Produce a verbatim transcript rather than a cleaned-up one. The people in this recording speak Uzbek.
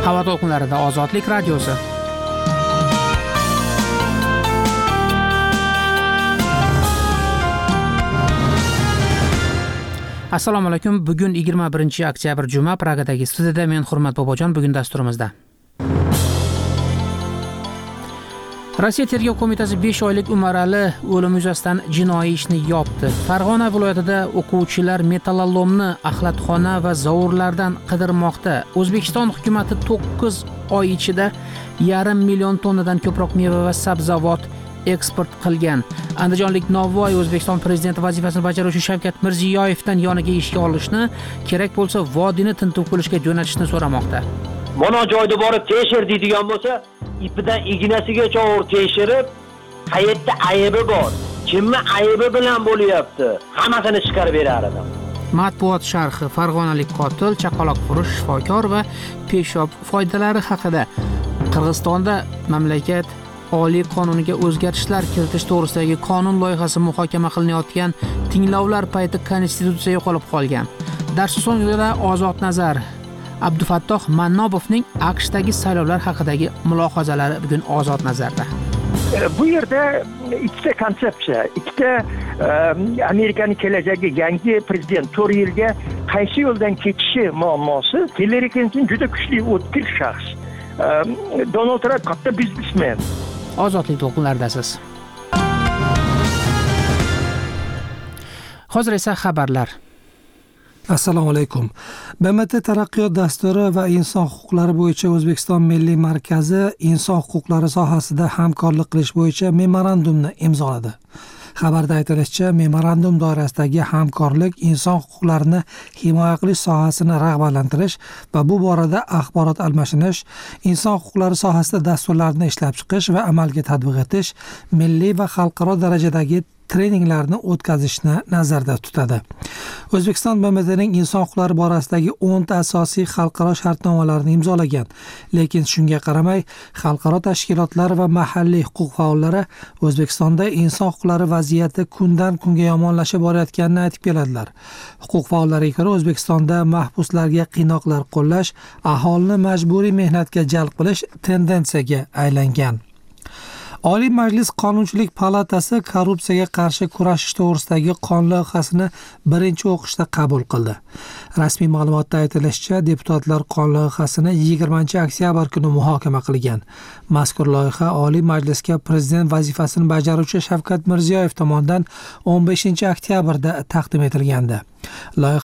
Havo to'lqinlarida Ozodlik radiosi. Assalomu alaykum. Bugun yigirma birinchi oktyabr juma. Pragadagi studiyada men Hurmat Bobojon. Bugun dasturimizda Rossiya tergov qo'mitasi besh oylik Umarali o'limi yuzasidan jinoiy ishni yopdi. Farg'ona viloyatida o'quvchilar metallolomni axlatxona va zovurlardan qidirmoqda. O'zbekiston hukumatı to'qqiz oy ichida yarim million tonnadan ko'proq meva va sabzavot eksport qilgan. Andijonlik Navoiy O'zbekiston prezidenti vazifasini bajaruvchi Shavkat Mirziyoyevdan yoniga ishga olishni, kerak bo'lsa vodiyni tintuv qilishga jo'natishni so'ramoqda. Mana joyda borib tekshir deydigan bo'lsa, ipidan ignasigacha o'rib tekshirib, qayerda aybi bor, kimni aybi bilan bo'lyapti, hammasini chiqarib berar edim. Matbuot sharhi: Farg'onalik qotil, chaqaloq qurish shifokor va peshob foydalari haqida. Qirg'izistonda mamlakat Oliy qonuniga o'zgartishlar kiritish to'g'risidagi qonun loyihasi muhokama qilinayotgan tinglovlar payti konstitutsiya yo'qolib qolgan. Dars so'ngida Ozod Nazar Abdufattoh Mannobovning AQShdagi saylovlar haqidagi mulohazalari bugun Ozod Nazarda. Bu yerda ikkita konsepsiya, ikkita Amerikaning kelajagi yangi prezident to'rt yilga qaysi yo'ldan ketishi muammosi. Hillary Clinton juda kuchli o'tkir shaxs. Donald Trump katta biznesmen. Ozodlik to'lqinlaridasiz. Hozir esa xabarlar. Assalomu alaykum. B M T taraqqiyot dasturi va inson huquqlari bo'yicha O'zbekiston Milliy markazi inson huquqlari sohasida hamkorlik qilish bo'yicha memorandumni imzoladi. Xabarda aytilishicha, memorandum doirasidagi hamkorlik inson huquqlarini himoya qilish sohasini rag'batlantirish va bu borada axborot almashinish, inson huquqlari sohasida dasturlarni ishlab chiqish va amalga tatbiq etish, milliy va xalqaro darajadagi treninglarni o'tkazishni nazarda tutadi. O'zbekiston B M T'ning inson huquqlari borasidagi o'nta asosiy xalqaro shartnomalarni imzolagan, lekin shunga qaramay, xalqaro tashkilotlar va mahalliy huquq faollari O'zbekistonda inson huquqlari vaziyati kundan kunga yomonlashib borayotganini aytib keladilar. Huquq faollariga ko'ra, O'zbekistonda mahbuslarga qiynoqlar qo'llash, aholini majburiy mehnatga jalb qilish tendensiyaga aylangan. Oliy Majlis Qonunchilik palatasi korrupsiyaga qarshi kurashish to'g'risidagi qonun loyihasini birinchi o'qishda qabul qildi. Rasmiy ma'lumotda aytilishicha, deputatlar qonun loyihasini yigirmanchi oktyabr kuni muhokama qilgan. Mazkur loyiha Oliy Majlisga prezident vazifasini bajaruvchi Shavkat Mirziyoyev tomonidan o'n beshinchi oktyabrda taqdim etilgandi. Loyiha